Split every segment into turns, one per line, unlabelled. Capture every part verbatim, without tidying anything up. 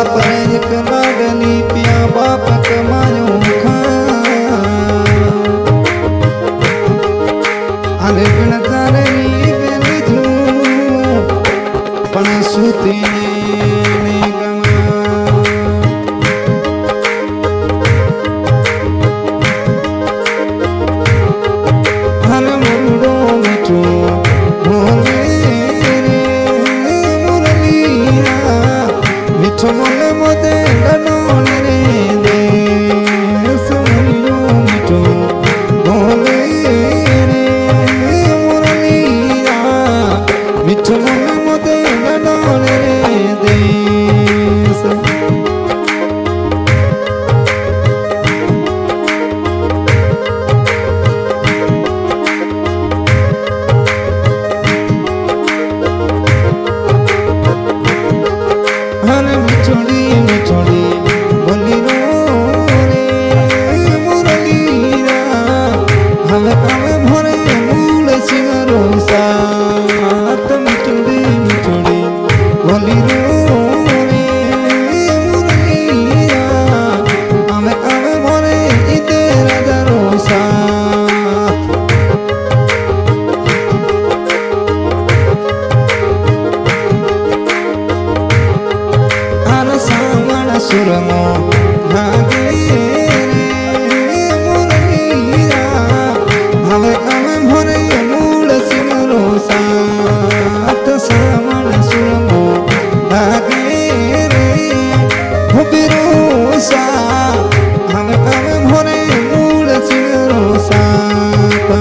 बाप एक लाडली पिया बाप कमायो खा अरे बिन तारे बेन थू पण सूती ने गमा हर मुंडो मिठो बोले रे मुरलिया मिठो बोले मोदे डनोले रे दे सुमरियो मिठो बोले रे मुरलिया मिठो बोले मोदे डनोले रे दे सुरमो भागे रे मुरलिया हवे हवे भरे मूल सिमरो सात सामण सुरमो भागे रे हुबिरो सा हवे हवे भरे मूल सिमरो सात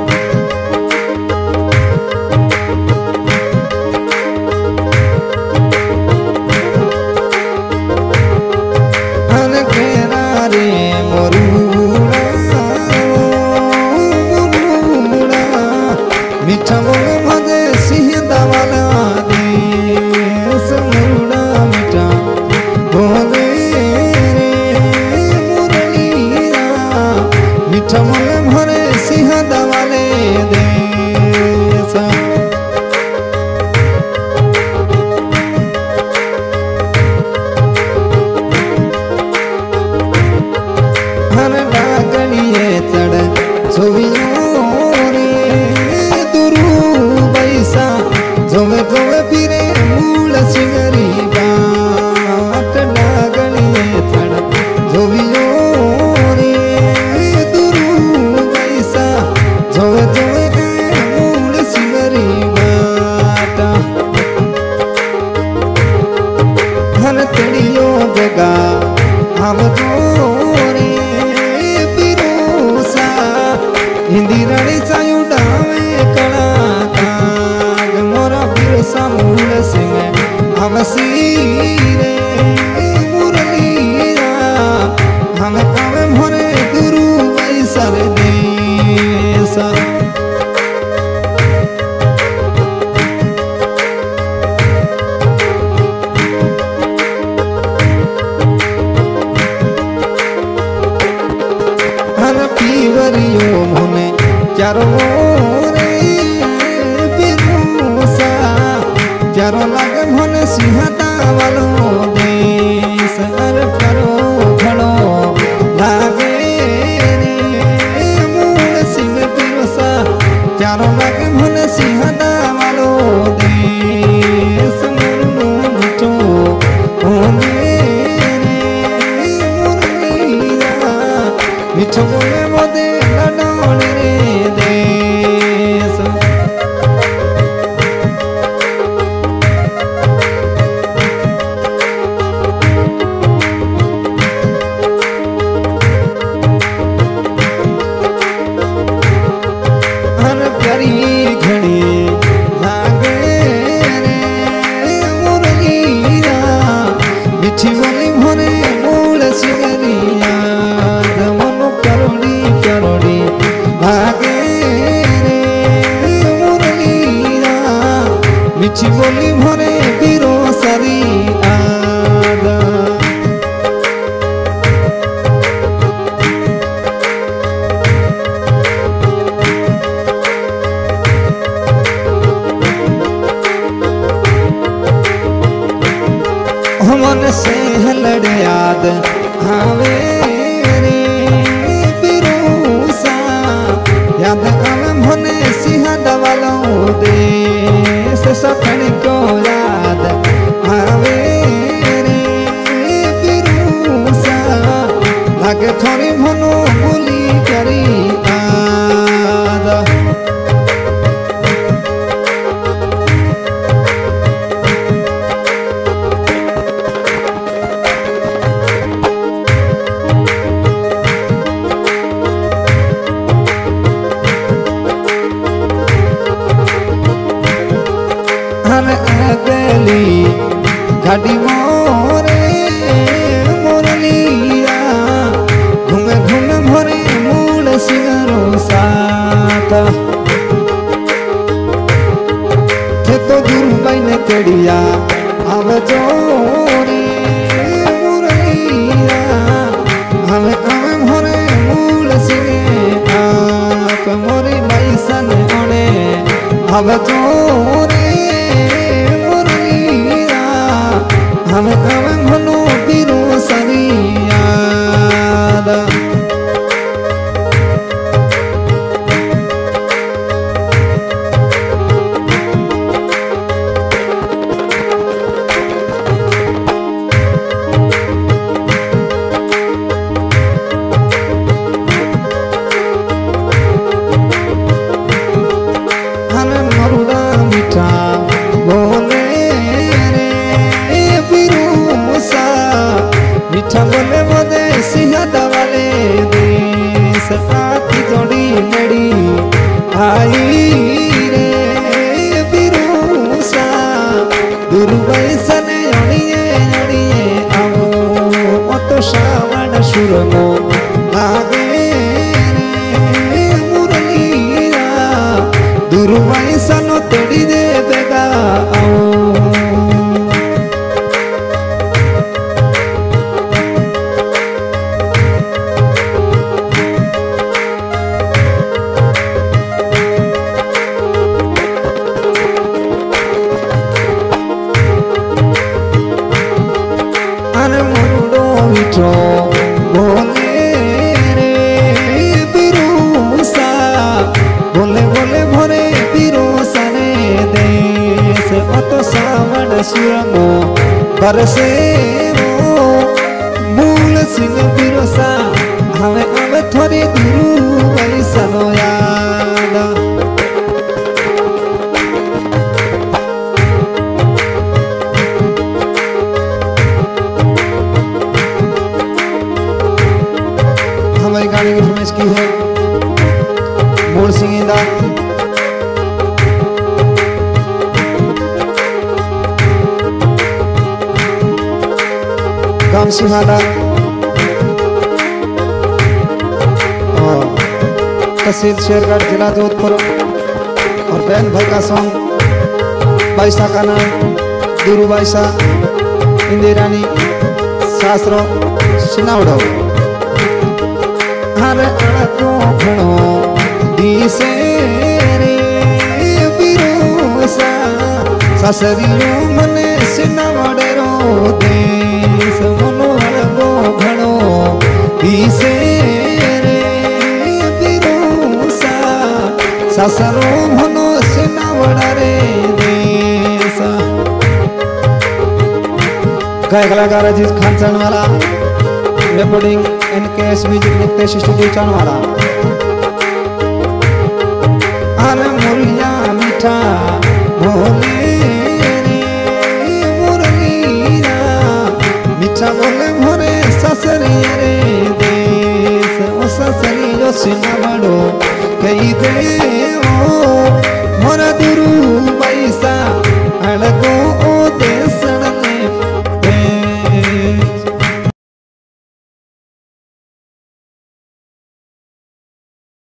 मिठा बोले मजे सिंहदा वाला दे समरुड़ा मिठा बोले रे मुरलिया मिठा बोले भरे सिंहदा वाले दे हर डागलिए चढ़ छुवियों जोवे जोवे फिरे मूल सिंगरी बाट डागलिए चढ़ जोवियो रे दुरू बैसा जोवे जोवे मूल सिंगरी बाट हर तड़ियो जगा हम जोरे पिरोसा हिंदी रड़ी सायु डावे कला समूल सिंह हमसी रे मुरलिया हम हमें भरे गुरु वैसर देसा हर पीवरियो मुने चारों चारो लागे भले सिंहदा वालो देश अरे चारो खड़ो लागे रे मूल सिंह पिरोसा चारो लागे भले सिंहदा वालो देश मुरलो मिठो बोले रे मुरलिया मिठो बोले मोदे डनोले रे देश मिठी बोली भरे बीरो सारी आदा मन से पलड़ याद आवे रे पिरुसा याद आवे मोने सिंहदा वालो देश सपन को याद आवे रे पिरुसा लागे थोड़ी मनो भूली करी गाड़ी मोरे मुरलिया घूमे घूमे भरे मूल सिंगरो साथ थे तो दूर बैने तेड़िया अब जोरे मुरलिया हमें हमें भरे मूल सिंगे आप मोरी मैसन ओने अब जोरे हमें हमें भनो बिरो सरियादा हमें मरुदा मीठा बोले मीठा बोले मोदे सिंहदा वाले देश आती जोड़ी मेरी आई रे बिरुसा दुर्वैसा ने अड़िए अड़िए आओ तो श्रावण सुरमो लागे रे मुरलिया दुर्वैसा नो तेड़ी दे बेगा आओ बोले रे बिरुसा बोले बोले भरे बिरुसा रे देश अतो सावन सुरमो बरसे वो मूल सिंह बिरुसा हमें हमें थोड़ी गुरु वैसा नो याद हमारी गाने की फरमाइश की है मूल सिंगिंदा गांव सिंहाड़ा और तहसील शेरगढ़ जिला जोधपुर और बहन भाई का सॉन्ग बाईसा का नाम दुरु बाईसा इंदिरानी शास्त्रो सिनावड़ो हर अड़को घणो दिसे रे बिरुसा ससरियो मने सिनावड़ेरो देश मनो अड़को घणो दिसे रे बिरुसा ससरो मनो सिनावड़े देश गायक कलाकार अजीज खान वाला recording NKS music Nitesh studio चानवाड़ा अरे मुरिया मीठा भोले